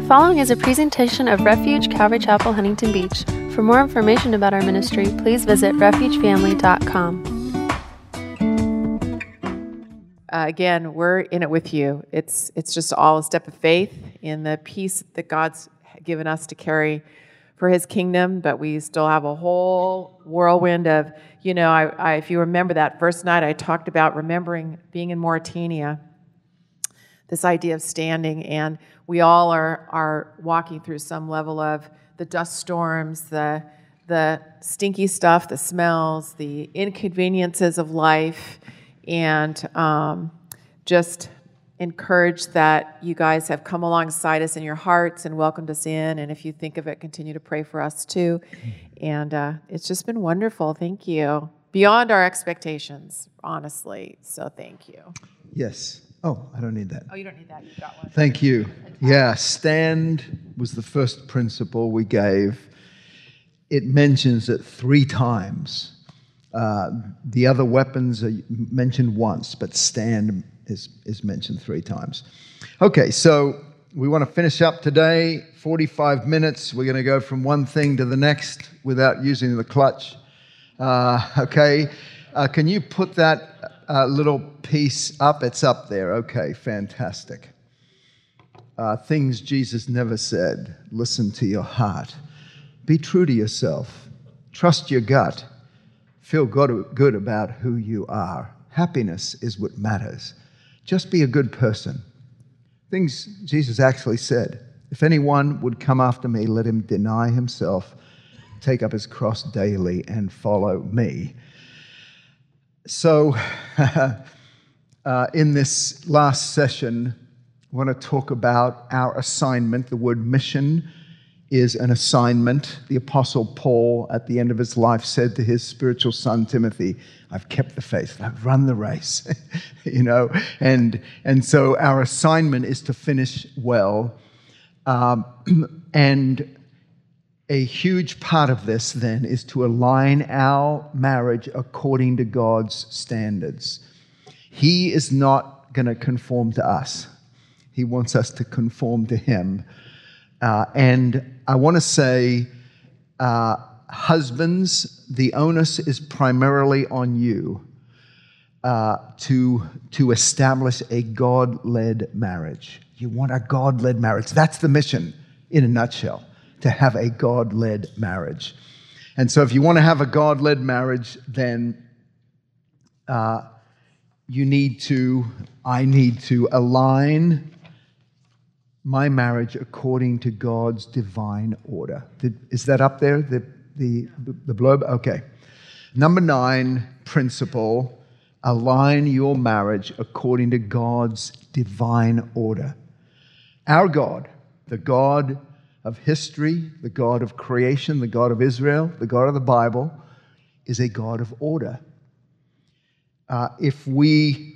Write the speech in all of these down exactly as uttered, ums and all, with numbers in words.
following is a presentation of Refuge Calvary Chapel, Huntington Beach. For more information about our ministry, please visit refuge family dot com. Uh, again, we're in it with you. It's it's just all a step of faith in the peace that God's given us to carry for His kingdom, but we still have a whole whirlwind of, you know, I, I, if you remember that first night, I talked about remembering being in Mauritania, this idea of standing, and we all are are walking through some level of the dust storms, the the stinky stuff, the smells, the inconveniences of life, and um, just encouraged that you guys have come alongside us in your hearts and welcomed us in. And if you think of it, continue to pray for us too. And uh, it's just been wonderful. Thank you. Beyond our expectations, honestly. So thank you. Yes. Oh, I don't need that. Oh, you don't need that. You got one. Thank you. Yeah, stand was the first principle we gave. It mentions it three times. Uh, the other weapons are mentioned once, but stand is, is mentioned three times. Okay, so we want to finish up today, forty-five minutes. We're going to go from one thing to the next without using the clutch. Uh, okay, uh, can you put that uh, little piece up? It's up there. Okay, fantastic. Uh, things Jesus never said. Listen to your heart. Be true to yourself. Trust your gut. Feel good, good about who you are. Happiness is what matters. Just be a good person. Things Jesus actually said. If anyone would come after me, let him deny himself, take up his cross daily, and follow me. So, uh, in this last session, I want to talk about our assignment. The word mission is an assignment. The Apostle Paul, at the end of his life, said to his spiritual son, Timothy, I've kept the faith, I've run the race, you know, and and so our assignment is to finish well. Um, and a huge part of this, then, is to align our marriage according to God's standards. He is not going to conform to us. He wants us to conform to Him. Uh, and I want to say, uh, husbands, the onus is primarily on you uh, to, to establish a God-led marriage. You want a God-led marriage. That's the mission in a nutshell, to have a God-led marriage. And so if you want to have a God-led marriage, then uh, you need to, I need to align my marriage according to God's divine order. Did, is that up there, the, the, the blurb? Okay. Number nine principle, align your marriage according to God's divine order. Our God, the God of history, the God of creation, the God of Israel, the God of the Bible, is a God of order. Uh, if we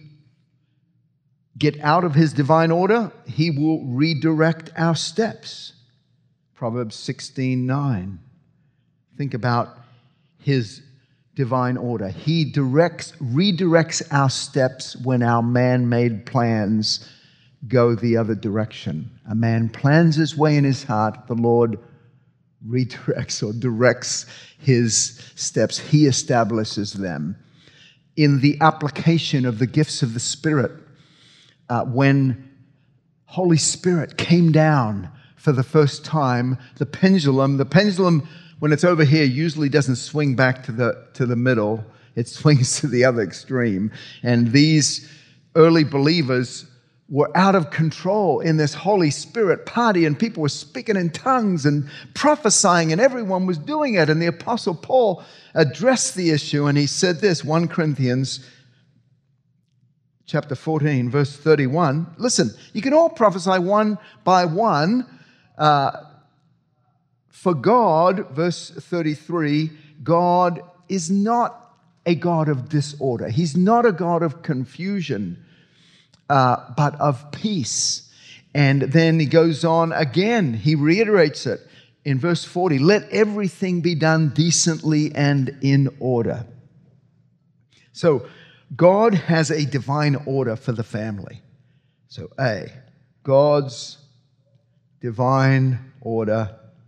get out of His divine order, He will redirect our steps. Proverbs sixteen nine. Think about His divine order. He directs, redirects our steps when our man-made plans go the other direction. A man plans his way in his heart, the Lord redirects or directs his steps. He establishes them. In the application of the gifts of the Spirit, Uh, when Holy Spirit came down for the first time, the pendulum, the pendulum, when it's over here, usually doesn't swing back to the to the middle. It swings to the other extreme. And these early believers were out of control in this Holy Spirit party, and people were speaking in tongues and prophesying, and everyone was doing it. And the Apostle Paul addressed the issue, and he said this, First Corinthians chapter fourteen, verse thirty-one. Listen, you can all prophesy one by one. Uh, for God, verse thirty-three, God is not a God of disorder. He's not a God of confusion, uh, but of peace. And then he goes on again. He reiterates it in verse forty. Let everything be done decently and in order. So, God has a divine order for the family. So A, God's divine order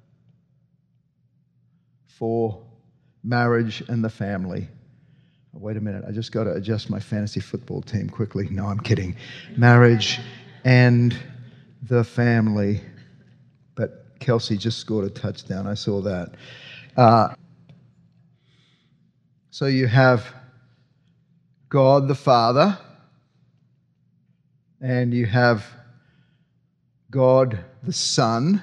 for marriage and the family. Wait a minute, I just got to adjust my fantasy football team quickly. No, I'm kidding. Marriage and the family. But Kelsey just scored a touchdown. I saw that. Uh, so you have God the Father, and you have God the Son,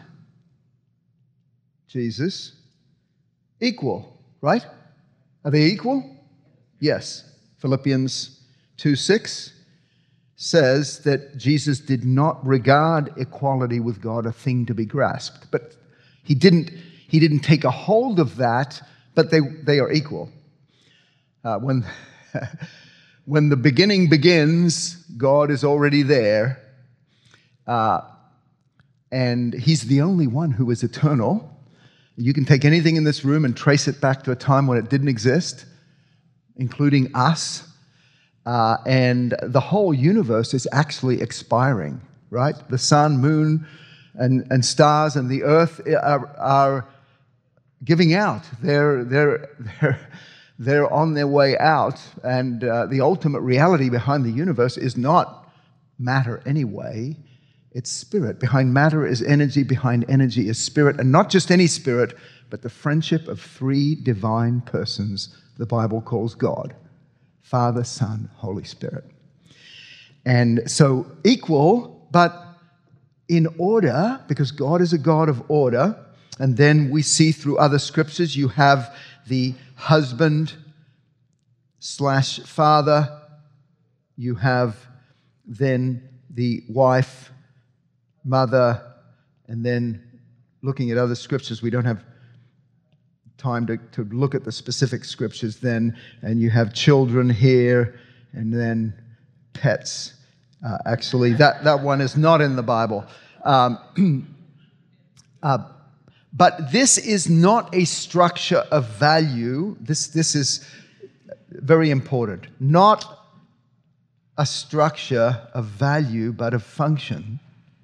Jesus, equal, right? Are they equal? Yes. Philippians two six says that Jesus did not regard equality with God a thing to be grasped. But he didn't, he didn't take a hold of that, but they, they are equal. Uh, when, when the beginning begins, God is already there. Uh, and he's the only one who is eternal. You can take anything in this room and trace it back to a time when it didn't exist, including us. Uh, and the whole universe is actually expiring, right? The sun, moon, and, and stars and the earth are, are giving out. They're, they're, they're, they're on their way out. And uh, the ultimate reality behind the universe is not matter anyway. It's spirit. Behind matter is energy. Behind energy is spirit. And not just any spirit, but the friendship of three divine persons the Bible calls God: Father, Son, Holy Spirit. And so equal, but in order, because God is a God of order. And then we see through other scriptures, you have the husband slash father. You have then the wife, mother, and then looking at other scriptures, we don't have time to, to look at the specific scriptures then, and you have children here, and then pets. Uh, actually, that, that one is not in the Bible. Um, uh, but this is not a structure of value. This, this is very important. Not a structure of value, but of function.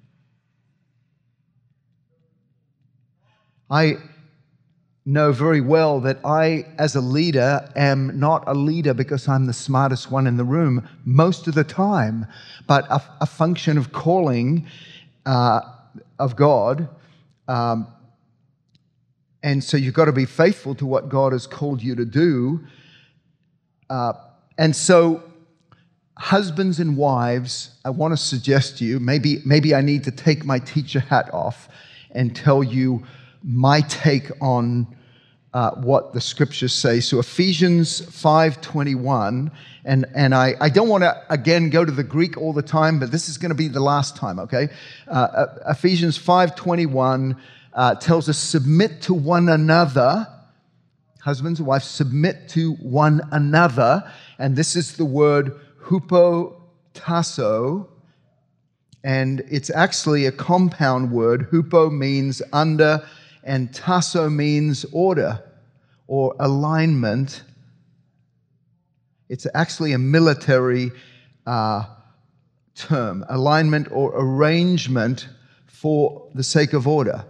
I know very well that I, as a leader, am not a leader because I'm the smartest one in the room most of the time, but a, a function of calling uh, of God. Um, and so you've got to be faithful to what God has called you to do. Uh, and so husbands and wives, I want to suggest to you, maybe, maybe I need to take my teacher hat off and tell you my take on uh, what the scriptures say. So Ephesians five twenty-one, and, and I, I don't want to, again, go to the Greek all the time, but this is going to be the last time, okay? Uh, Ephesians five twenty-one uh, tells us, submit to one another. Husbands and wives, submit to one another. And this is the word hupotasso. And it's actually a compound word. Hupo means under, and tasso means order or alignment. It's actually a military uh, term, alignment or arrangement for the sake of order.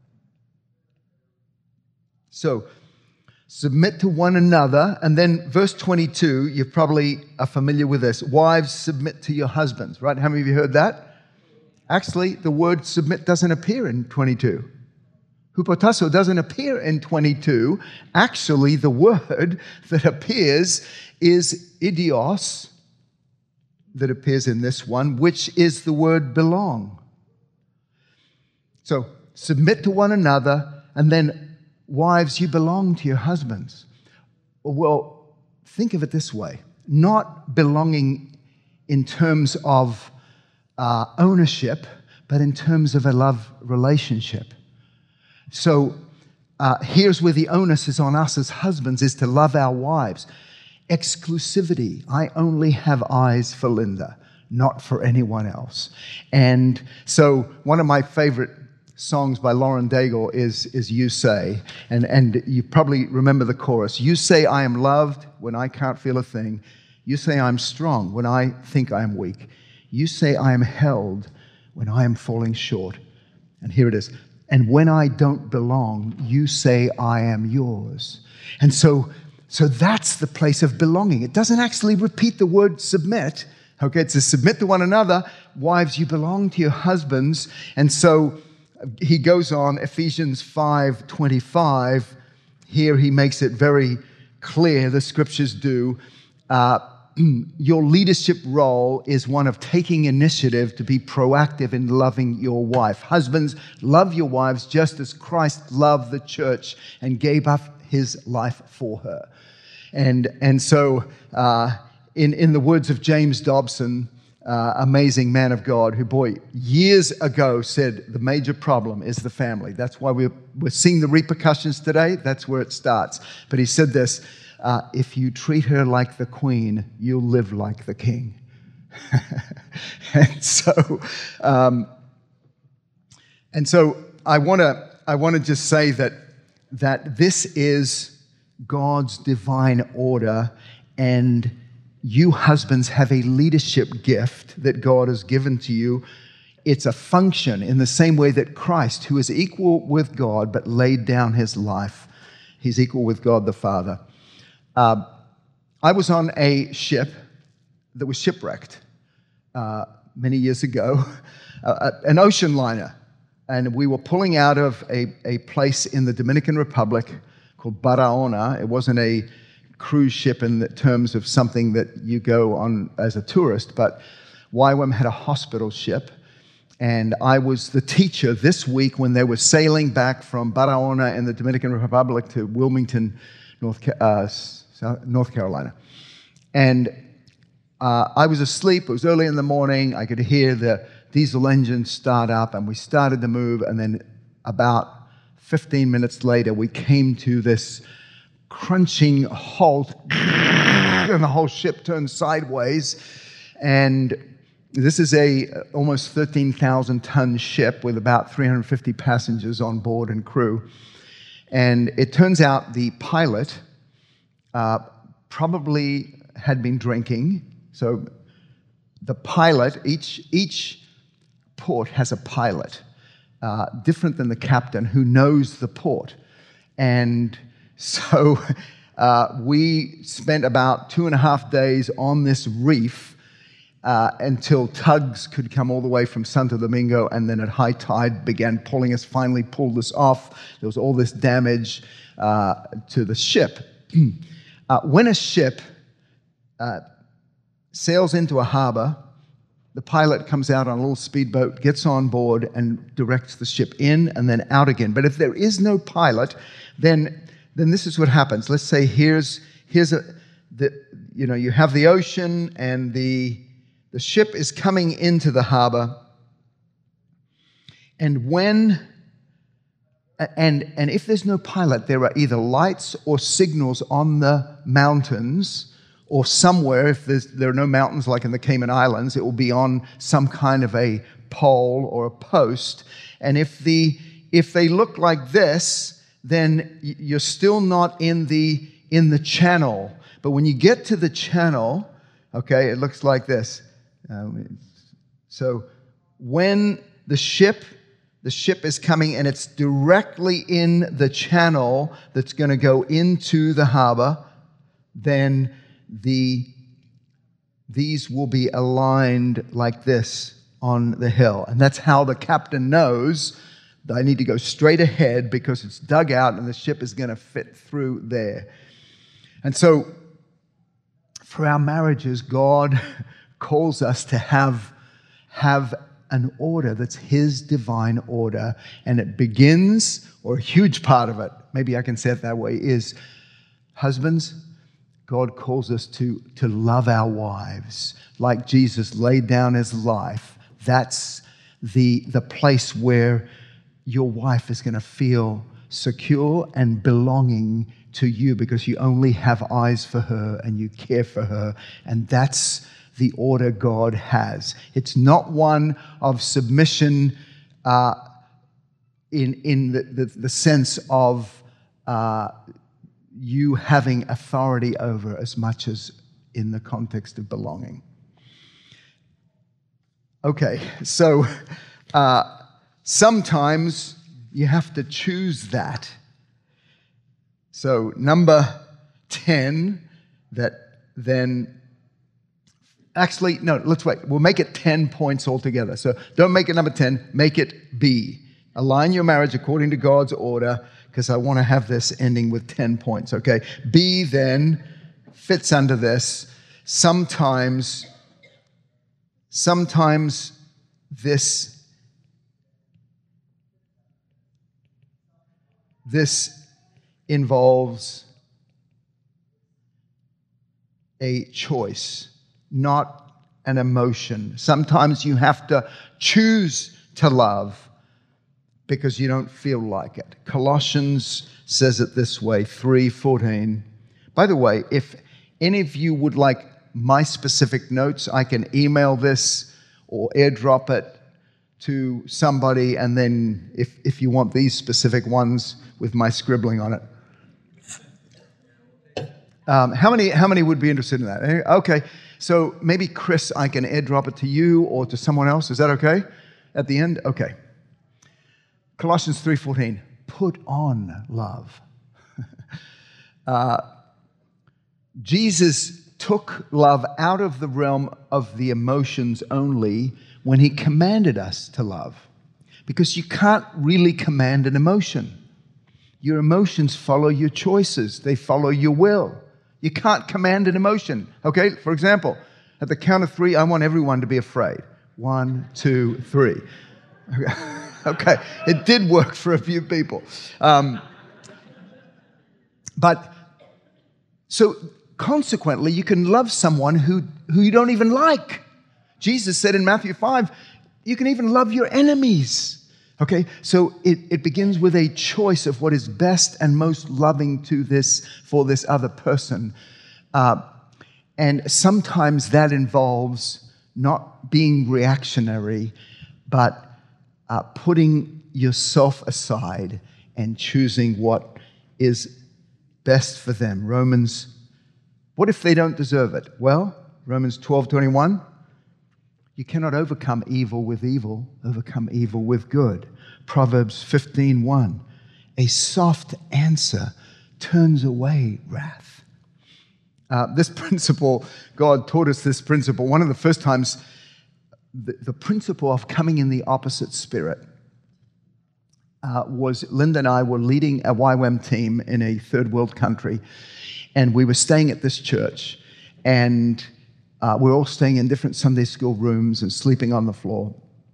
So, submit to one another. And then verse twenty-two, you probably are familiar with this. Wives, submit to your husbands, right? How many of you heard that? Actually, the word submit doesn't appear in twenty-two. Hupotasso doesn't appear in twenty-two. Actually, the word that appears is idios, that appears in this one, which is the word belong. So, submit to one another, and then wives, you belong to your husbands. Well, think of it this way. Not belonging in terms of uh, ownership, but in terms of a love relationship. So uh, here's where the onus is on us as husbands, is to love our wives. Exclusivity. I only have eyes for Linda, not for anyone else. And so one of my favorite songs by Lauren Daigle is, is You Say, and, and you probably remember the chorus. You say I am loved when I can't feel a thing. You say I'm strong when I think I am weak. You say I am held when I am falling short. And here it is. And when I don't belong, you say I am yours. And so, so that's the place of belonging. It doesn't actually repeat the word submit. Okay, it's to submit to one another. Wives, you belong to your husbands. And so he goes on, Ephesians five twenty-five. Here he makes it very clear, the scriptures do. Uh, your leadership role is one of taking initiative to be proactive in loving your wife. Husbands, love your wives just as Christ loved the church and gave up his life for her. And, and so, uh, in, in the words of James Dobson, uh, amazing man of God, who, boy, years ago said the major problem is the family. That's why we're, we're seeing the repercussions today. That's where it starts. But he said this, Uh, if you treat her like the queen, you'll live like the king. and so, um, and so, I want to I want to just say that that this is God's divine order, and you husbands have a leadership gift that God has given to you. It's a function in the same way that Christ, who is equal with God but laid down his life, he's equal with God the Father. Uh, I was on a ship that was shipwrecked uh, many years ago, uh, an ocean liner, and we were pulling out of a, a place in the Dominican Republic called Barahona. It wasn't a cruise ship in the terms of something that you go on as a tourist, but Y WAM had a hospital ship, and I was the teacher this week when they were sailing back from Barahona in the Dominican Republic to Wilmington, North uh, North Carolina. And uh, I was asleep. It was early in the morning. I could hear the diesel engine start up, and we started to move. And then about fifteen minutes later, we came to this crunching halt, and the whole ship turned sideways. And this is a almost thirteen thousand ton ship with about three hundred fifty passengers on board and crew. And it turns out the pilot Uh, probably had been drinking. So the pilot, each, each port has a pilot, uh, different than the captain who knows the port. And so uh, we spent about two and a half days on this reef uh, until tugs could come all the way from Santo Domingo, and then at high tide began pulling us, finally pulled us off. There was all this damage uh, to the ship. Uh, when a ship uh, sails into a harbor, the pilot comes out on a little speedboat, gets on board, and directs the ship in and then out again. But if there is no pilot, then then this is what happens. Let's say here's here's a the you know you have the ocean, and the the ship is coming into the harbor, and when And, and if there's no pilot, there are either lights or signals on the mountains, or somewhere, if there's, there are no mountains like in the Cayman Islands, it will be on some kind of a pole or a post. And if the if they look like this, then you're still not in the in the channel. But when you get to the channel, okay, it looks like this. Um, so when the ship The ship is coming, and it's directly in the channel that's going to go into the harbor, then the, these will be aligned like this on the hill. And that's how the captain knows that I need to go straight ahead because it's dug out and the ship is going to fit through there. And so for our marriages, God calls us to have, have an order that's his divine order, and it begins, or a huge part of it, maybe I can say it that way, is husbands, God calls us to, to love our wives like Jesus laid down his life. That's the, the place where your wife is going to feel secure and belonging to you because you only have eyes for her and you care for her, and that's the order God has. It's not one of submission uh, in, in the, the, the sense of uh, you having authority over as much as in the context of belonging. Okay, so uh, sometimes you have to choose that. So number ten, that then, actually, no, let's wait. We'll make it ten points altogether. So don't make it number ten, make it B. Align your marriage according to God's order, because I want to have this ending with ten points, okay? B then fits under this. Sometimes, sometimes this, this involves a choice, not an emotion. Sometimes you have to choose to love because you don't feel like it. Colossians says it this way, three fourteen. By the way, if any of you would like my specific notes, I can email this or airdrop it to somebody, and then if, if you want these specific ones with my scribbling on it. Um, how many how many would be interested in that? Okay, so maybe Chris, I can airdrop it to you or to someone else. Is that okay? At the end? Okay. Colossians three fourteen, put on love. uh, Jesus took love out of the realm of the emotions only when he commanded us to love. Because you can't really command an emotion. Your emotions follow your choices. They follow your will. You can't command an emotion. Okay, for example, at the count of three, I want everyone to be afraid. One, two, three. Okay, it did work for a few people. Um, but, so consequently, you can love someone who, who you don't even like. Jesus said in Matthew five, you can even love your enemies. Okay, so it, it begins with a choice of what is best and most loving to this, for this other person. Uh, and sometimes that involves not being reactionary, but uh, putting yourself aside and choosing what is best for them. Romans, what if they don't deserve it? Well, Romans twelve twenty-one, you cannot overcome evil with evil, overcome evil with good. Proverbs fifteen one, a soft answer turns away wrath. Uh, this principle, God taught us this principle. One of the first times, the, the principle of coming in the opposite spirit uh, was Linda and I were leading a Y WAM team in a third world country, and we were staying at this church, and uh, we were all staying in different Sunday school rooms and sleeping on the floor.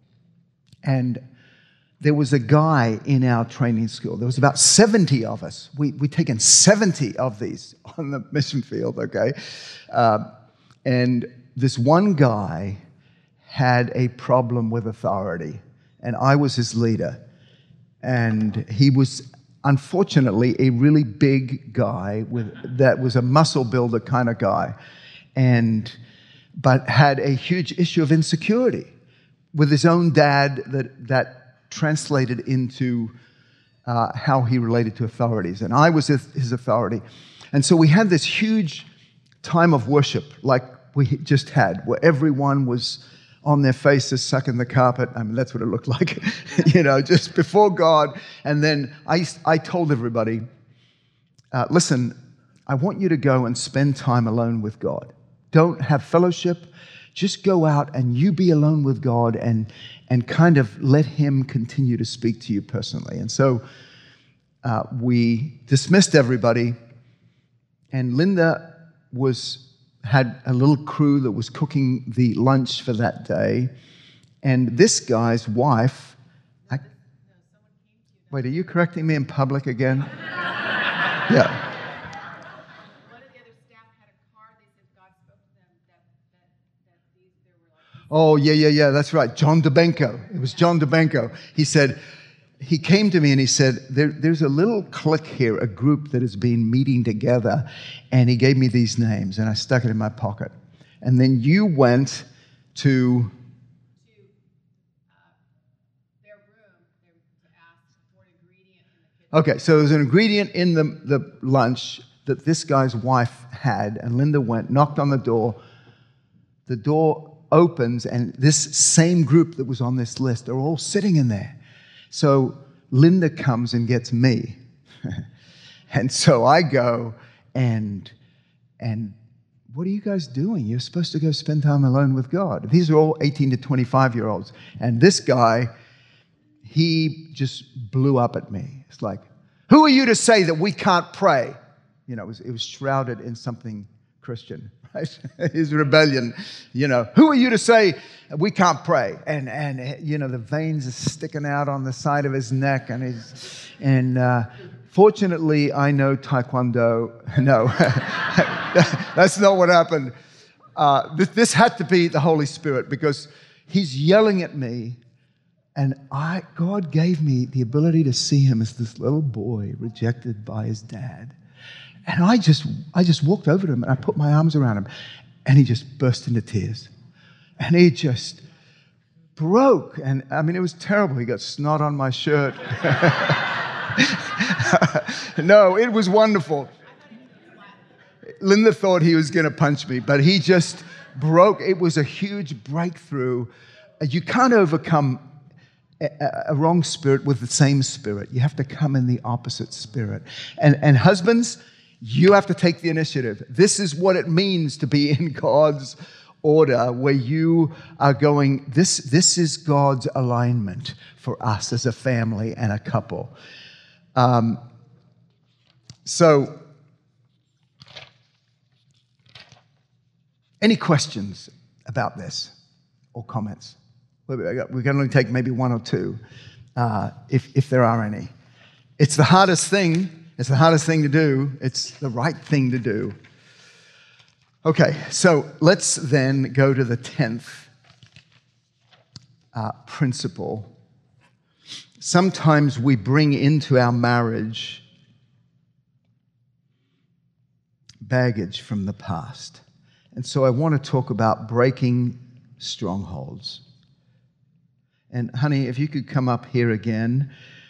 And there was a guy in our training school. There was about seventy of us. We, we'd taken seventy of these on the mission field, okay? Uh, and this one guy had a problem with authority, and I was his leader. And he was, unfortunately, a really big guy with that was a muscle builder kind of guy, and but had a huge issue of insecurity with his own dad that that translated into uh, how he related to authorities. And I was his, his authority. And so we had this huge time of worship like we just had, where everyone was on their faces, sucking the carpet. I mean, that's what it looked like, you know, just before God. And then I, I told everybody, uh, listen, I want you to go and spend time alone with God. Don't have fellowship. Just go out and you be alone with God and, and kind of let him continue to speak to you personally. And so uh, we dismissed everybody, and Linda was had a little crew that was cooking the lunch for that day. And this guy's wife, I, wait, are you correcting me in public again? Yeah. One of the other staff had a car. They said God spoke to them that, that, that these, there were like... Oh, yeah, yeah, yeah, that's right. John DeBenko. It was John DeBenko. He said, he came to me and he said, there, there's a little clique here, a group that has been meeting together, and he gave me these names, and I stuck it in my pocket. And then you went to... to uh, their room to ask for an ingredient in the kitchen. Okay, so there's an ingredient in the, the lunch that this guy's wife had, and Linda went, knocked on the door. The door opens, and this same group that was on this list are all sitting in there. So Linda comes and gets me. And so I go and, and what are you guys doing? You're supposed to go spend time alone with God. These are all eighteen to twenty-five-year-olds. And this guy, he just blew up at me. It's like, who are you to say that we can't pray? You know, it was, it was shrouded in something Christian, right? His rebellion, you know. Who are you to say we can't pray? And, and you know, the veins are sticking out on the side of his neck. And, he's, and uh, fortunately, I know Taekwondo. No, that's not what happened. Uh, this, this had to be the Holy Spirit because he's yelling at me. And I, God gave me the ability to see him as this little boy rejected by his dad. And I just, I just walked over to him and I put my arms around him, and he just burst into tears. And he just broke. And I mean, it was terrible. He got snot on my shirt. No, it was wonderful. Linda thought he was going to punch me, but he just broke. It was a huge breakthrough. You can't overcome a, a wrong spirit with the same spirit. You have to come in the opposite spirit. And, and husbands, you have to take the initiative. This is what it means to be in God's order, where you are going, this, this is God's alignment for us as a family and a couple. Um, so, any questions about this or comments? We can only take maybe one or two, uh, if, if there are any. It's the hardest thing. It's the hardest thing to do. It's the right thing to do. Okay, so let's then go to the tenth uh, principle. Sometimes we bring into our marriage baggage from the past. And so I want to talk about breaking strongholds. And honey, if you could come up here again.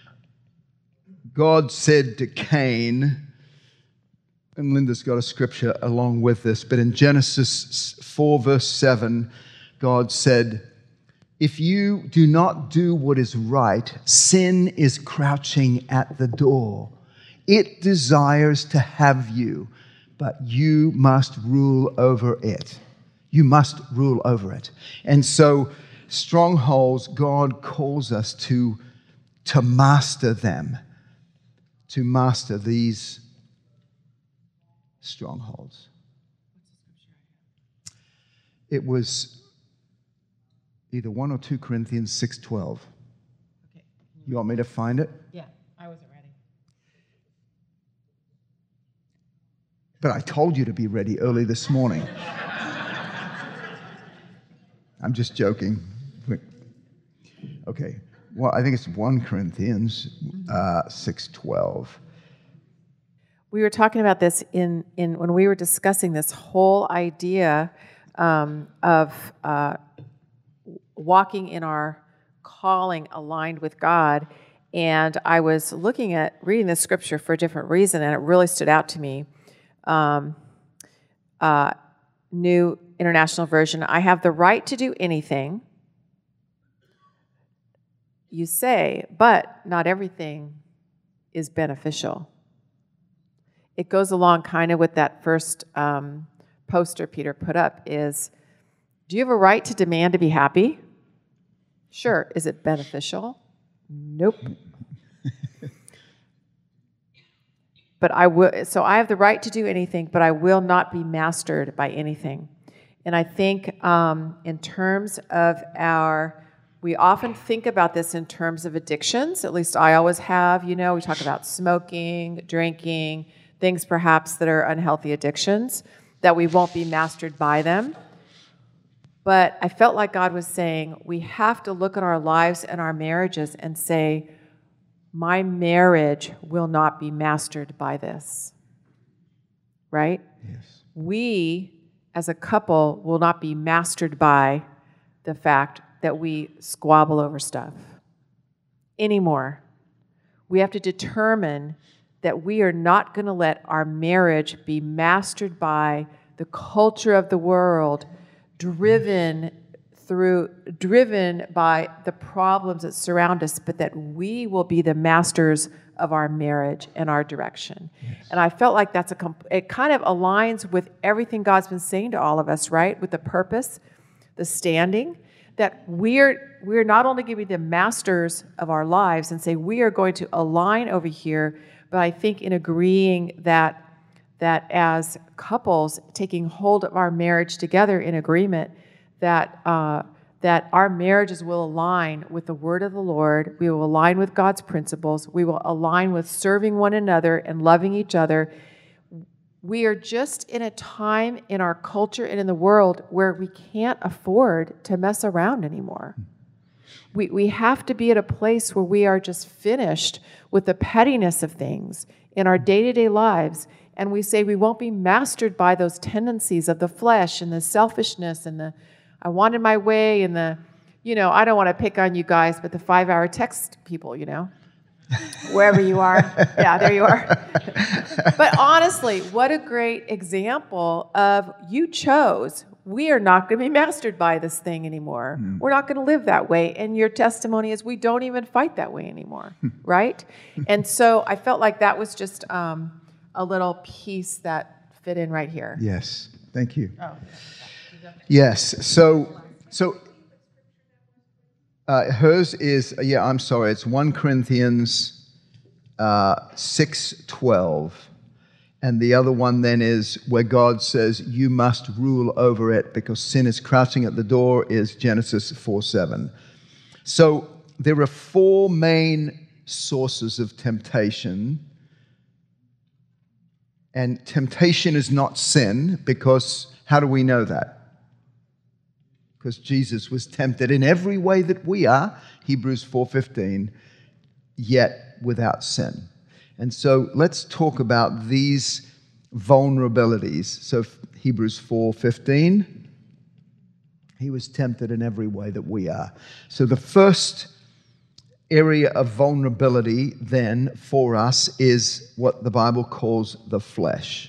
God said to Cain, and Linda's got a scripture along with this, but in Genesis four, verse seven, God said, if you do not do what is right, sin is crouching at the door. It desires to have you, but you must rule over it. You must rule over it. And so strongholds, God calls us to, to master them, to master these strongholds. It was either one or two Corinthians six twelve. Okay. You want me to find it? Yeah, I wasn't ready. But I told you to be ready early this morning. I'm just joking. Okay. Well, I think it's First Corinthians uh, six twelve. We were talking about this in, in when we were discussing this whole idea um, of uh, walking in our calling aligned with God. And I was looking at reading the scripture for a different reason, and it really stood out to me. Um, uh, New International Version, I have the right to do anything, you say, but not everything is beneficial. It goes along kind of with that first um, poster Peter put up is, do you have a right to demand to be happy? Sure. Is it beneficial? Nope. But I will, so I have the right to do anything, but I will not be mastered by anything. And I think um, in terms of our, we often think about this in terms of addictions, at least I always have, you know, we talk about smoking, drinking, things perhaps that are unhealthy addictions, that we won't be mastered by them. But I felt like God was saying, we have to look at our lives and our marriages and say, my marriage will not be mastered by this. Right? Yes. We, as a couple, will not be mastered by the fact that we squabble over stuff anymore. We have to determine that we are not going to let our marriage be mastered by the culture of the world, driven through, driven by the problems that surround us, but that we will be the masters of our marriage and our direction. Yes. And I felt like that's a, comp- it kind of aligns with everything God's been saying to all of us, right? With the purpose, the standing, that we're, we're not only going to be the masters of our lives and say we are going to align over here, but I think in agreeing that, that as couples taking hold of our marriage together in agreement, that uh, that our marriages will align with the word of the Lord. We will align with God's principles. We will align with serving one another and loving each other. We are just in a time in our culture and in the world where we can't afford to mess around anymore. We we have to be at a place where we are just finished with the pettiness of things in our day-to-day lives, and we say we won't be mastered by those tendencies of the flesh and the selfishness and the I wanted my way and the, you know, I don't want to pick on you guys, but the five-hour text people, you know, wherever you are. Yeah, there you are. But honestly, what a great example of you chose. We are not going to be mastered by this thing anymore. Mm. We're not going to live that way. And your testimony is we don't even fight that way anymore, right? And so I felt like that was just um, a little piece that fit in right here. Yes, thank you. Oh. Yes, so so uh, hers is, yeah, I'm sorry, it's First Corinthians uh, six twelve. And the other one then is where God says, you must rule over it because sin is crouching at the door, is Genesis four seven. So there are four main sources of temptation. And temptation is not sin because how do we know that? Because Jesus was tempted in every way that we are, Hebrews four fifteen, yet without sin. And so let's talk about these vulnerabilities. So Hebrews four fifteen, he was tempted in every way that we are. So the first area of vulnerability then for us is what the Bible calls the flesh.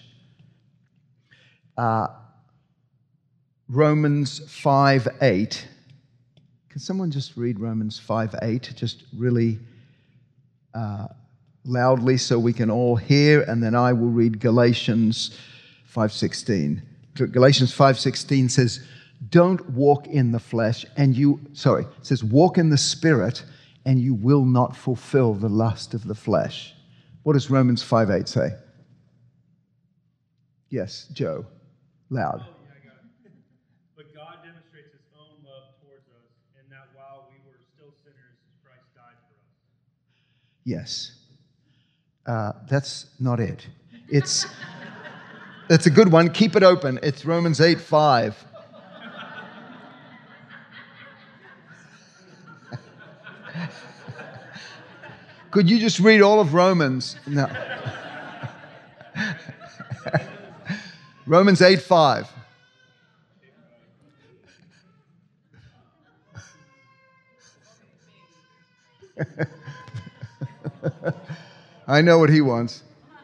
Uh, Romans five eight. Can someone just read Romans five eight, just really uh, loudly so we can all hear, and then I will read Galatians five sixteen. Galatians five sixteen says, don't walk in the flesh, and you, sorry, it says, walk in the Spirit, and you will not fulfill the lust of the flesh. What does Romans five eight say? Yes, Joe, loud. Yes. Uh, that's not it. It's that's a good one. Keep it open. It's Romans eight five. Could you just read all of Romans? No. Romans eight five. I know what he wants.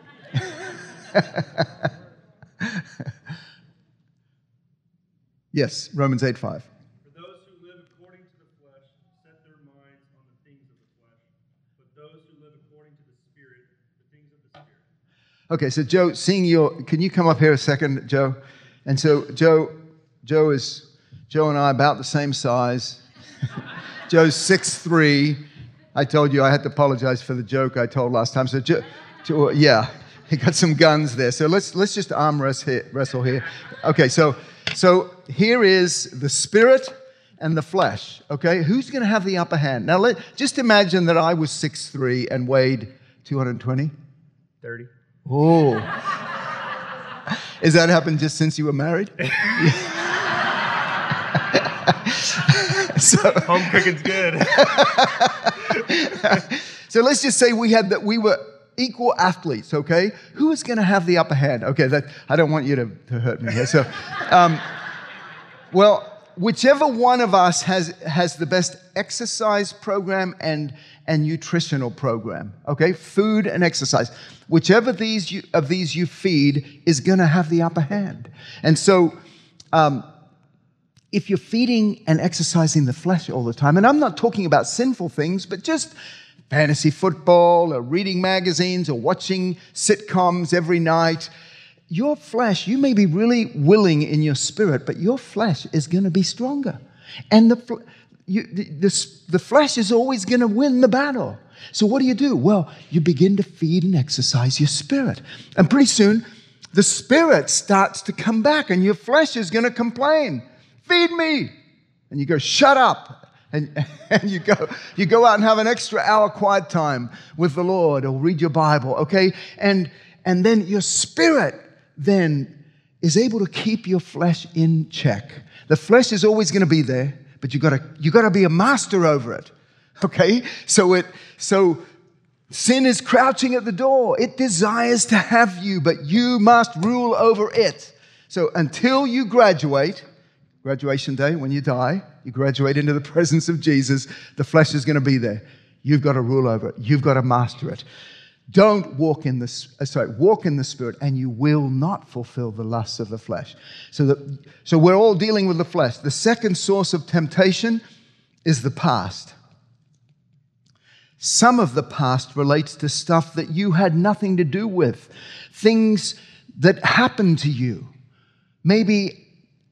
Yes, Romans eight five. For those who live according to the flesh set their minds on the things of the flesh, but those who live according to the Spirit, the things of the Spirit. Okay, so Joe, seeing your, can you come up here a second, Joe? And so Joe, Joe is, Joe and I about the same size. Joe's six three. I told you I had to apologize for the joke I told last time. So, Joe, Joe, yeah, he got some guns there. So let's let's just arm wrestle here. Wrestle here. Okay, so so here is the Spirit and the flesh. Okay, who's going to have the upper hand? Now, let just imagine that I was six three and weighed two hundred twenty. thirty. Oh, has that happened just since you were married? So, home cooking's good. So let's just say we had that we were equal athletes, okay? Who is going to have the upper hand? Okay, that I don't want you to, to hurt me here. So, um, well, whichever one of us has has the best exercise program and and nutritional program, okay? Food and exercise. Whichever these you, of these you feed is going to have the upper hand. And so, um, if you're feeding and exercising the flesh all the time, and I'm not talking about sinful things, but just fantasy football or reading magazines or watching sitcoms every night, your flesh, you may be really willing in your spirit, but your flesh is going to be stronger. And the, you, the, the, the flesh is always going to win the battle. So what do you do? Well, you begin to feed and exercise your spirit. And pretty soon, the spirit starts to come back and your flesh is going to complain. Feed me. And you go, shut up. And, and you go you go out and have an extra hour quiet time with the Lord or read your Bible, okay? And, and then your spirit then is able to keep your flesh in check. The flesh is always going to be there, but you got to you got to be a master over it. Okay? So it so sin is crouching at the door. It desires to have you, but you must rule over it. So until you graduate, graduation day, when you die, you graduate into the presence of Jesus, the flesh is going to be there. You've got to rule over it. You've got to master it. Don't walk in the sorry, walk in the Spirit, and you will not fulfill the lusts of the flesh. So that so we're all dealing with the flesh. The second source of temptation is the past. Some of the past relates to stuff that you had nothing to do with, things that happened to you. Maybe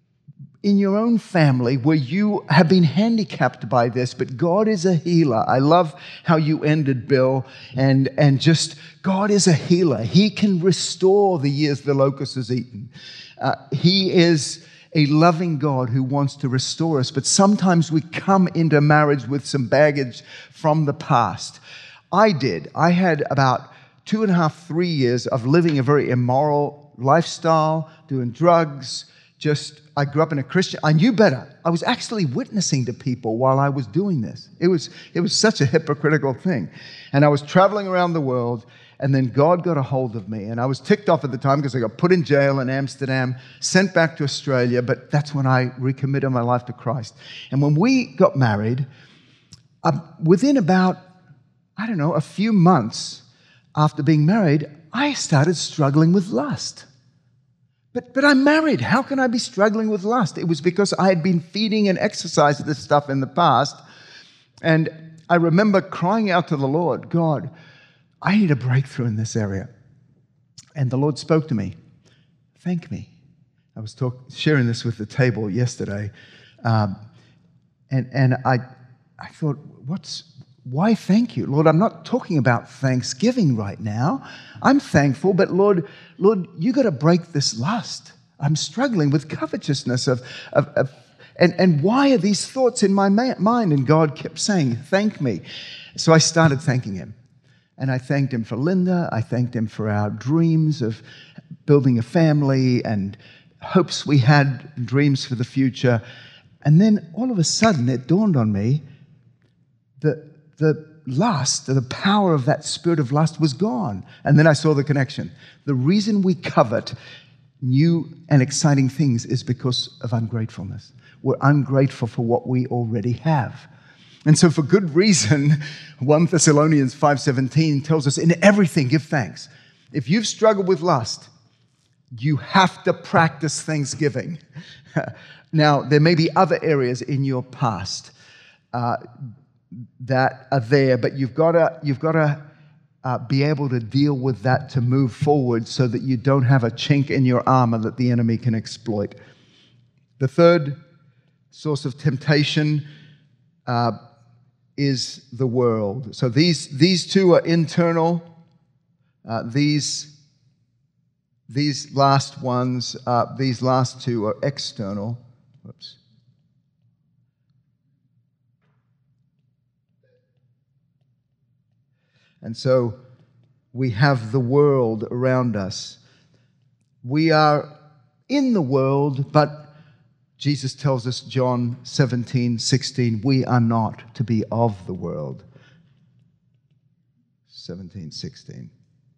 in your own family where you have been handicapped by this, but God is a healer. I love how you ended, Bill, and, and just God is a healer. He can restore the years the locust has eaten. Uh, he is a loving God who wants to restore us, but sometimes we come into marriage with some baggage from the past. I did. I had about two and a half, three years of living a very immoral lifestyle, doing drugs, just, I grew up in a Christian, I knew better. I was actually witnessing to people while I was doing this. It was, it was such a hypocritical thing. And I was traveling around the world, and then God got a hold of me. And I was ticked off at the time because I got put in jail in Amsterdam, sent back to Australia, but that's when I recommitted my life to Christ. And when we got married, uh, within about, I don't know, a few months after being married, I started struggling with lust. But, but I'm married. How can I be struggling with lust? It was because I had been feeding and exercising this stuff in the past. And I remember crying out to the Lord, God, I need a breakthrough in this area. And the Lord spoke to me, thank me. I was talk, sharing this with the table yesterday. Um, and and I, I thought, what's... Why thank you? Lord, I'm not talking about thanksgiving right now. I'm thankful, but Lord, Lord, you got to break this lust. I'm struggling with covetousness of, of, of and, and why are these thoughts in my mind? And God kept saying, thank me. So I started thanking him. And I thanked him for Linda. I thanked him for our dreams of building a family and hopes we had, dreams for the future. And then all of a sudden it dawned on me that the lust, the power of that spirit of lust was gone. And then I saw the connection. The reason we covet new and exciting things is because of ungratefulness. We're ungrateful for what we already have. And so for good reason, First Thessalonians five seventeen tells us, in everything give thanks. If you've struggled with lust, you have to practice thanksgiving. Now, there may be other areas in your past uh, that are there, but you've got to you've got to uh, be able to deal with that to move forward so that you don't have a chink in your armor that the enemy can exploit. The third source of temptation uh, is the world. So these these two are internal. Uh, these these last ones, uh, these last two are external. Whoops. And so we have the world around us. We are in the world, but Jesus tells us, John seventeen sixteen, we are not to be of the world. seventeen sixteen.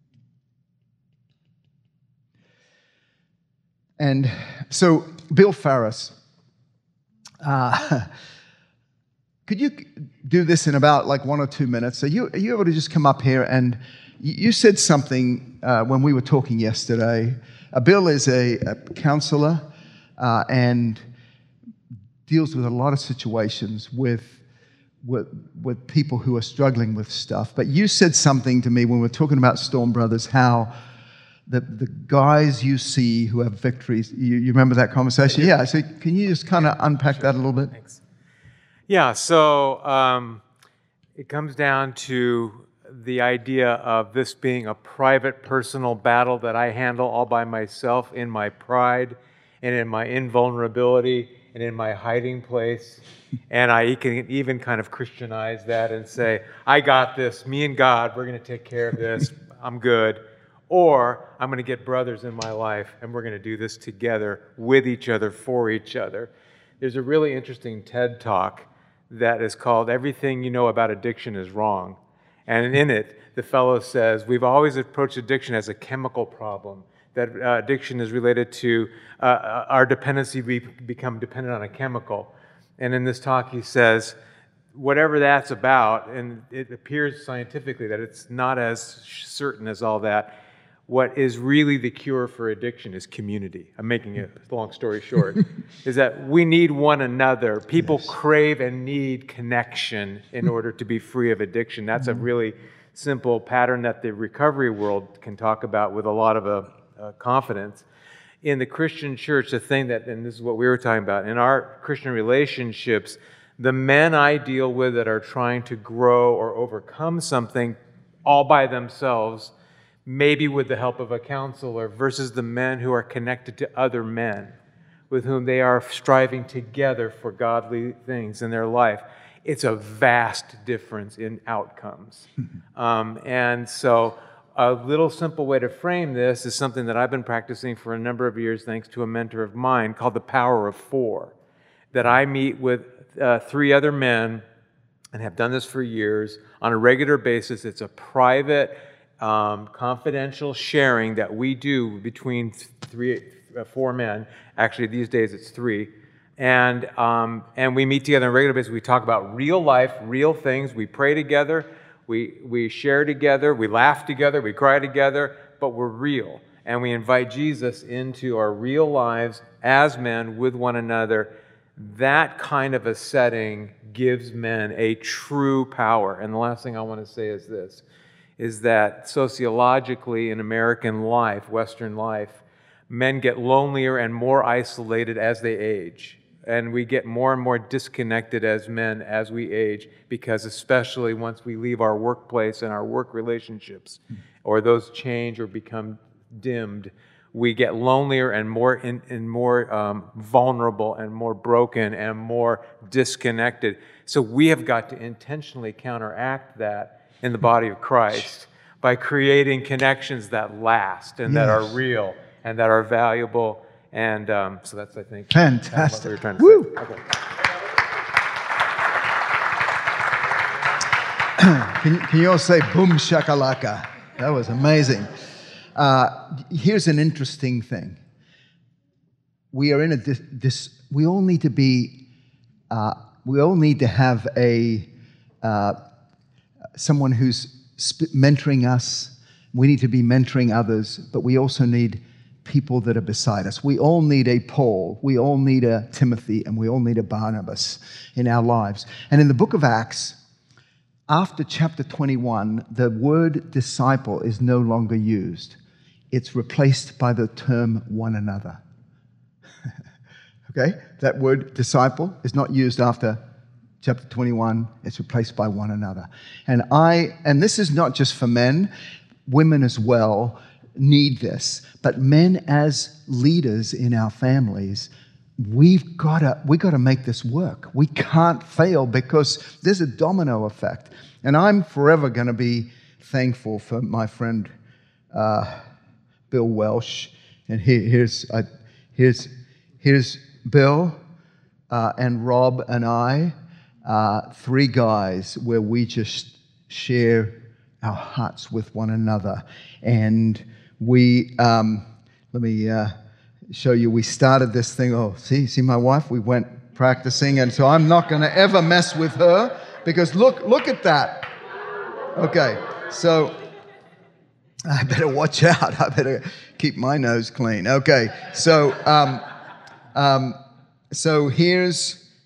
And so Bill Farris, uh, could you do this in about like one or two minutes? Are you, are you able to just come up here? And you said something uh, when we were talking yesterday. Uh, Bill is a, a counselor, uh, and deals with a lot of situations with, with, with people who are struggling with stuff. But you said something to me when we were talking about Storm Brothers, how the, the guys you see who have victories, you, you remember that conversation? Yeah, so can you just kind of unpack sure. that a little bit? Thanks. Yeah, so um, it comes down to the idea of this being a private, personal battle that I handle all by myself in my pride and in my invulnerability and in my hiding place. And I can even kind of Christianize that and say, I got this, me and God, we're going to take care of this, I'm good. Or I'm going to get brothers in my life and we're going to do this together with each other, for each other. There's a really interesting TED Talk that is called Everything You Know About Addiction is Wrong. And in it, the fellow says, we've always approached addiction as a chemical problem, that uh, addiction is related to uh, our dependency, we become dependent on a chemical. And in this talk, he says, whatever that's about, and it appears scientifically that it's not as certain as all that, what is really the cure for addiction is community. I'm making it a long story short, is that we need one another. People yes. crave and need connection in order to be free of addiction. That's mm-hmm. a really simple pattern that the recovery world can talk about with a lot of uh, uh, confidence. In the Christian church, the thing that, and this is what we were talking about, in our Christian relationships, the men I deal with that are trying to grow or overcome something all by themselves, maybe with the help of a counselor, versus the men who are connected to other men with whom they are striving together for godly things in their life. It's a vast difference in outcomes. um, and so a little simple way to frame this is something that I've been practicing for a number of years thanks to a mentor of mine called the Power of Four, that I meet with uh, three other men and have done this for years on a regular basis. It's a private, Um, confidential sharing that we do between three, uh, four men. Actually, these days it's three. And um, and we meet together on a regular basis. We talk about real life, real things. We pray together. We, we share together. We laugh together. We cry together. But we're real. And we invite Jesus into our real lives as men with one another. That kind of a setting gives men a true power. And the last thing I want to say is this, is that sociologically in American life, Western life, men get lonelier and more isolated as they age. And we get more and more disconnected as men as we age, because especially once we leave our workplace and our work relationships, or those change or become dimmed, we get lonelier and more in, and more um, vulnerable and more broken and more disconnected. So we have got to intentionally counteract that in the body of Christ by creating connections that last and yes. that are real and that are valuable. And um, so that's, I think, fantastic. What we were trying to Woo. say. Okay. can, can you all say boom shakalaka? That was amazing. Uh, here's an interesting thing. We are in a dis, dis we all need to be, uh, we all need to have a, uh, someone who's mentoring us. We need to be mentoring others, but we also need people that are beside us. We all need a Paul, we all need a Timothy, and we all need a Barnabas in our lives. And in the book of Acts, after chapter twenty-one, the word disciple is no longer used. It's replaced by the term one another. Okay? That word disciple is not used after chapter twenty-one, it's replaced by one another. And I, and this is not just for men, women as well need this. But men as leaders in our families, we've got to we got to make this work. We can't fail because there's a domino effect. And I'm forever going to be thankful for my friend uh, Bill Welsh. And here, here's uh, here's here's Bill uh, and Rob and I. Uh, three guys where we just share our hearts with one another. And we, um, let me uh, show you, we started this thing. Oh, see, see my wife? We went practicing, and so I'm not going to ever mess with her because look, look at that. Okay, so I better watch out. I better keep my nose clean. Okay, so um, um, so here's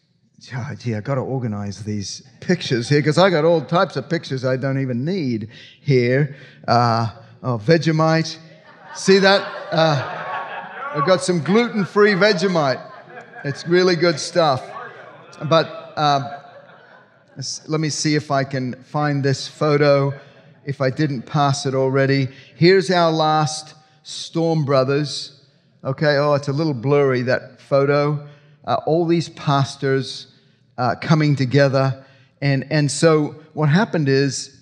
oh, gee, I got to organize these pictures here because I got all types of pictures I don't even need here. Uh, oh, Vegemite. See that? Uh, I've got some gluten-free Vegemite. It's really good stuff. But uh, let me see if I can find this photo, if I didn't pass it already. Here's our last Storm Brothers. Okay, oh, it's a little blurry, that photo. Uh, all these pastors uh, coming together. And, and so what happened is,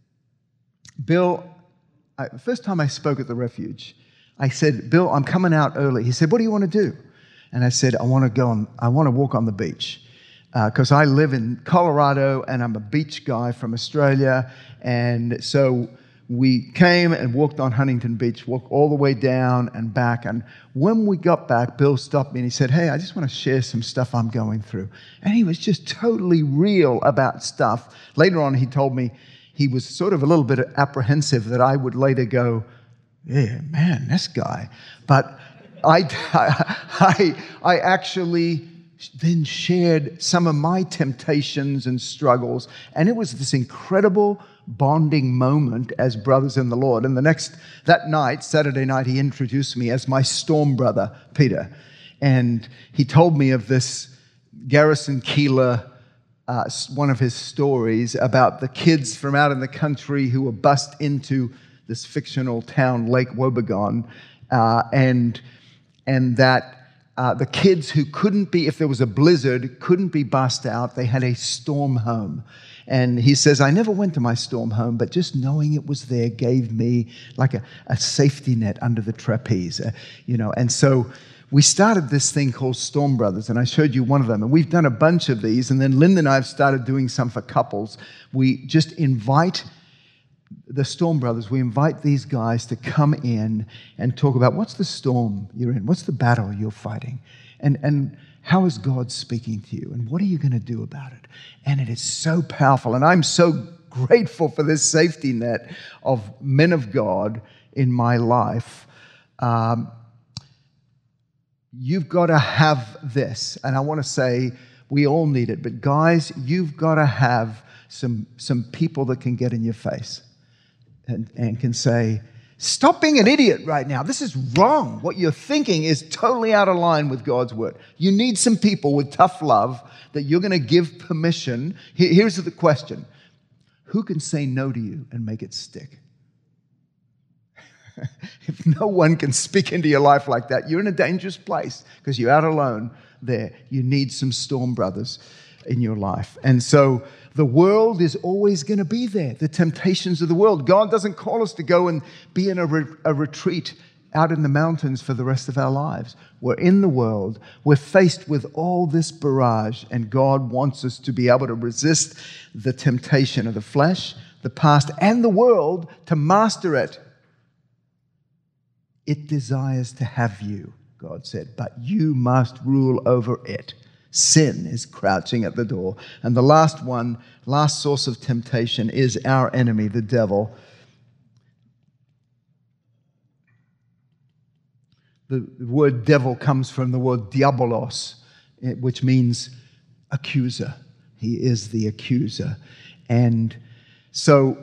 Bill, I, the first time I spoke at the Refuge, I said, Bill, I'm coming out early. He said, what do you want to do? And I said, I want to go on, I want to walk on the beach. Because uh, I live in Colorado and I'm a beach guy from Australia. And so we came and walked on Huntington Beach, walked all the way down and back. And when we got back, Bill stopped me and he said, hey, I just want to share some stuff I'm going through. And he was just totally real about stuff. Later on, he told me he was sort of a little bit apprehensive that I would later go, yeah, man, this guy. But I, I, I actually then shared some of my temptations and struggles. And it was this incredible bonding moment as brothers in the Lord. And the next, that night, Saturday night, he introduced me as my storm brother, Peter. And he told me of this Garrison Keillor, uh, one of his stories about the kids from out in the country who were bussed into this fictional town, Lake Wobegon, uh, and, and that Uh, the kids who couldn't be, if there was a blizzard, couldn't be bussed out. They had a storm home. And he says, I never went to my storm home, but just knowing it was there gave me like a, a safety net under the trapeze, uh, you know. And so we started this thing called Storm Brothers, and I showed you one of them. And we've done a bunch of these, and then Linda and I have started doing some for couples. We just invite the Storm Brothers, we invite these guys to come in and talk about what's the storm you're in, what's the battle you're fighting, and, and how is God speaking to you, and what are you going to do about it? And it is so powerful, and I'm so grateful for this safety net of men of God in my life. Um, you've got to have this, and I want to say we all need it, but guys, you've got to have some, some people that can get in your face. And, and can say, stop being an idiot right now. This is wrong. What you're thinking is totally out of line with God's word. You need some people with tough love that you're going to give permission. Here, here's the question. Who can say no to you and make it stick? If no one can speak into your life like that, you're in a dangerous place because you're out alone there. You need some storm brothers in your life. And so the world is always going to be there, the temptations of the world. God doesn't call us to go and be in a, re- a retreat out in the mountains for the rest of our lives. We're in the world. We're faced with all this barrage, and God wants us to be able to resist the temptation of the flesh, the past, and the world, to master it. It desires to have you, God said, but you must rule over it. Sin is crouching at the door. And the last one, last source of temptation is our enemy, the devil. The word devil comes from the word diabolos, which means accuser. He is the accuser. And so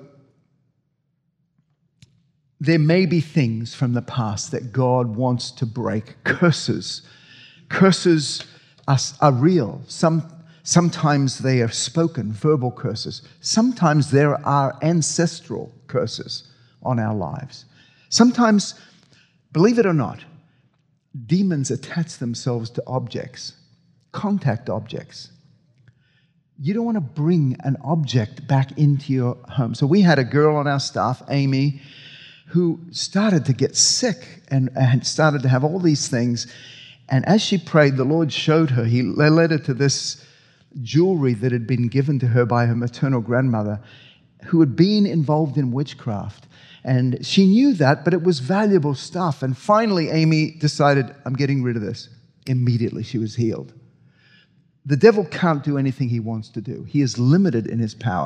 there may be things from the past that God wants to break. Curses. Curses Are, are real. Some, sometimes they are spoken, verbal curses. Sometimes there are ancestral curses on our lives. Sometimes, believe it or not, demons attach themselves to objects, contact objects. You don't want to bring an object back into your home. So we had a girl on our staff, Amy, who started to get sick and, and started to have all these things. And as she prayed, the Lord showed her, He led her to this jewelry that had been given to her by her maternal grandmother, who had been involved in witchcraft. And she knew that, but it was valuable stuff. And finally, Amy decided, I'm getting rid of this. Immediately, she was healed. The devil can't do anything he wants to do. He is limited in his power.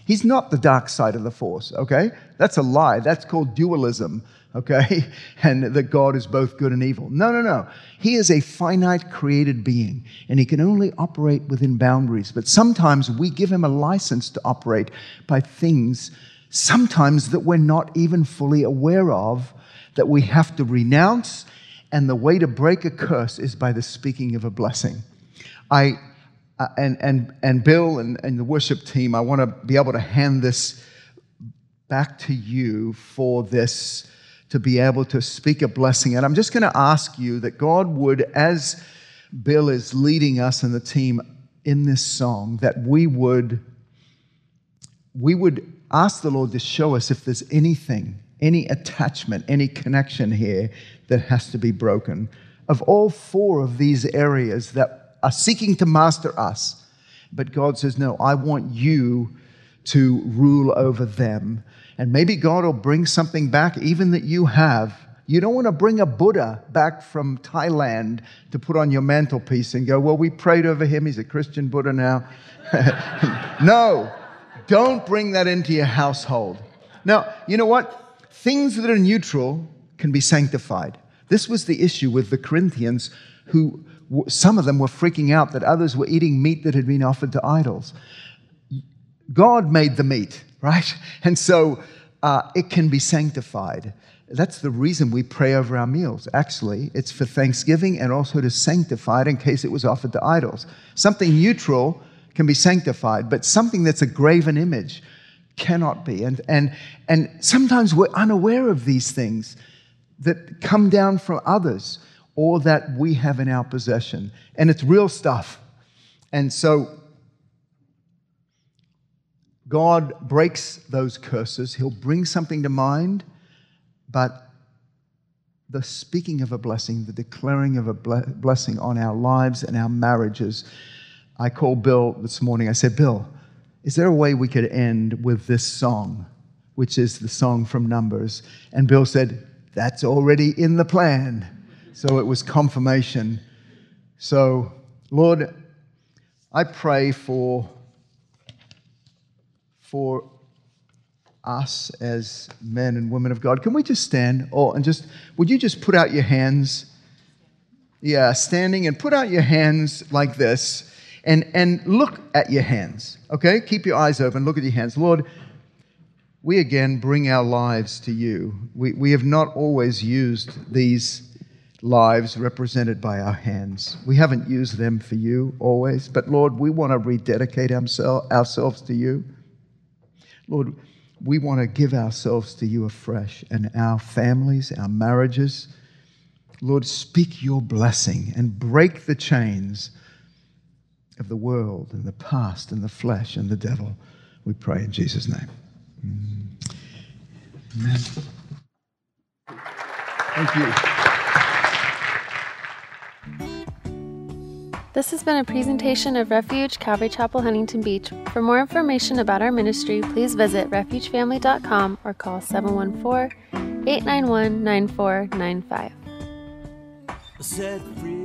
He's not the dark side of the force, okay? That's a lie. That's called dualism, okay? And that God is both good and evil. No, no, no. He is a finite created being, and he can only operate within boundaries. But sometimes we give him a license to operate by things, sometimes that we're not even fully aware of, that we have to renounce, and the way to break a curse is by the speaking of a blessing. I... Uh, and, and, and Bill and, and the worship team, I want to be able to hand this back to you for this, to be able to speak a blessing. And I'm just going to ask you that God would, as Bill is leading us and the team in this song, that we would, we would ask the Lord to show us if there's anything, any attachment, any connection here that has to be broken. Of all four of these areas that are seeking to master us. But God says, no, I want you to rule over them. And maybe God will bring something back even that you have. You don't want to bring a Buddha back from Thailand to put on your mantelpiece and go, well, we prayed over him. He's a Christian Buddha now. No, don't bring that into your household. Now, you know what? Things that are neutral can be sanctified. This was the issue with the Corinthians, who some of them were freaking out that others were eating meat that had been offered to idols. God made the meat, right? And so uh, it can be sanctified. That's the reason we pray over our meals. Actually, it's for thanksgiving and also to sanctify it in case it was offered to idols. Something neutral can be sanctified, but something that's a graven image cannot be. And, and, and sometimes we're unaware of these things that come down from others, or that we have in our possession. And it's real stuff. And so God breaks those curses. He'll bring something to mind, but the speaking of a blessing, the declaring of a blessing on our lives and our marriages. I called Bill this morning. I said, Bill, is there a way we could end with this song, which is the song from Numbers? And Bill said, that's already in the plan. So it was confirmation. So, Lord, I pray for, for us as men and women of God. Can we just stand? Oh, and just, would you just put out your hands? Yeah, standing, and put out your hands like this, and, and look at your hands, okay? Keep your eyes open, look at your hands. Lord, we again bring our lives to you. We, we have not always used these lives represented by our hands. We haven't used them for you always, but Lord, we want to rededicate ourselves to you. Lord, we want to give ourselves to you afresh, and our families, our marriages. Lord, speak your blessing and break the chains of the world and the past and the flesh and the devil. We pray in Jesus' name. Amen. Thank you. This has been a presentation of Refuge Calvary Chapel, Huntington Beach. For more information about our ministry, please visit refuge family dot com or call seven one four, eight nine one, nine four nine five. Set free.